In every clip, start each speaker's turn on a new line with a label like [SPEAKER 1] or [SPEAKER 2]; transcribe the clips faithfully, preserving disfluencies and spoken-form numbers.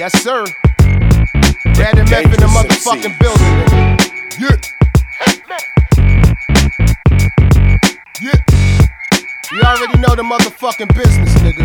[SPEAKER 1] Yes, sir. Dad and Meth in the motherfucking building, nigga. Yeah. Yeah. You already know the motherfucking business, nigga.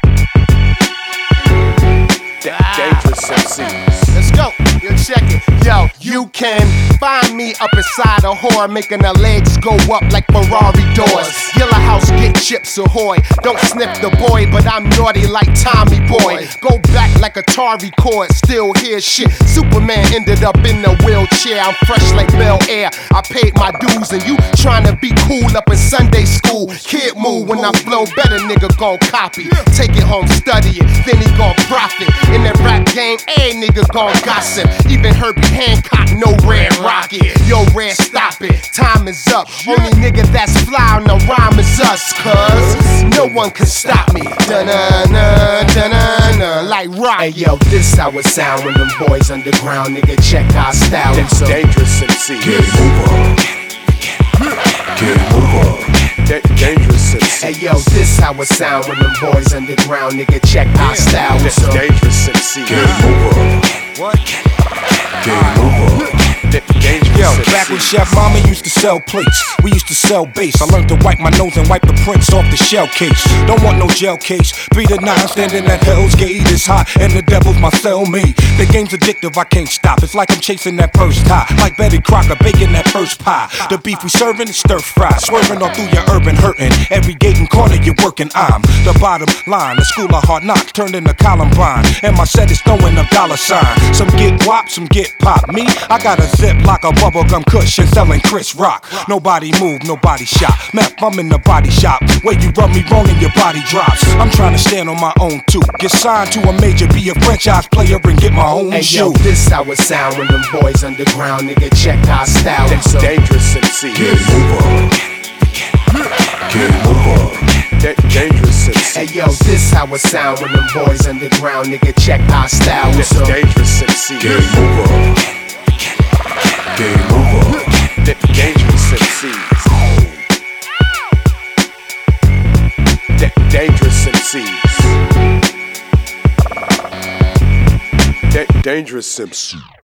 [SPEAKER 2] Dangerous M Cs.
[SPEAKER 1] Let's go. Yo, check it. Yo, you can find me up inside a whore, making her legs go up like Ferrari doors. Yellow House, get chips ahoy. Don't sniff the boy, but I'm naughty like Tommy Boy. Go back like Atari cord, still hear shit. Superman ended up in the wheelchair. I'm fresh like Bel Air. I paid my dues, and you tryna be cool up in Sunday school. Kid move when I flow better, nigga gon' copy. Take it home, study it, then he gon' profit. In that rap game, a nigga gon' gossip. Even Herbie Hancock, no Red Rocket. Yo, Red, stop it, time is up. Only nigga that's fly on the rhyme is us, cuz no one can stop me. Da-na-na, da-na-na, like rock. Hey yo, this how it sound when them boys underground, nigga, check our style.
[SPEAKER 2] That's dangerous M Cs.
[SPEAKER 3] Get over. Get over.
[SPEAKER 2] Dangerous M Cs.
[SPEAKER 1] Hey yo, this how it sound when them boys underground, nigga, check our style.
[SPEAKER 2] That's dangerous M Cs.
[SPEAKER 3] Get over.
[SPEAKER 1] What?
[SPEAKER 3] Get over.
[SPEAKER 4] Yo, back when Chef Mama used to sell plates, we used to sell bass. I learned to wipe my nose and wipe the prints off the shell case. Don't want no gel case. Three to nine standing at Hell's Gate is hot, and the devil's my cellmate. The game's addictive, I can't stop. It's like I'm chasing that first high, like Betty Crocker baking that first pie. The beef we serving is stir fry, swerving all through your urban hurting. Every gate and corner you're working, I'm the bottom line. The school of hard knocks turned into Columbine, and my set is throwing a dollar sign. Some get wop, some get pop. Me, I got a zip like a bubblegum cushion selling Chris Rock. Nobody move, nobody shot. Meth, I'm in the body shop where you rub me wrong and your body drops. I'm trying to stand on my own too. Get signed to a major, be a franchise player and get my own
[SPEAKER 1] hey,
[SPEAKER 4] shoe.
[SPEAKER 1] Yo, this how it sound when them boys underground, nigga, check our style.
[SPEAKER 2] That's dangerous M Cs.
[SPEAKER 3] Get over. Get over.
[SPEAKER 2] Dangerous M Cs.
[SPEAKER 1] Hey yo, this how it sound when them boys underground, nigga, check our style.
[SPEAKER 2] That's dangerous M Cs.
[SPEAKER 3] Get over. Game over.
[SPEAKER 2] Dangerous M Cs. Dangerous M Cs. Dangerous M Cs.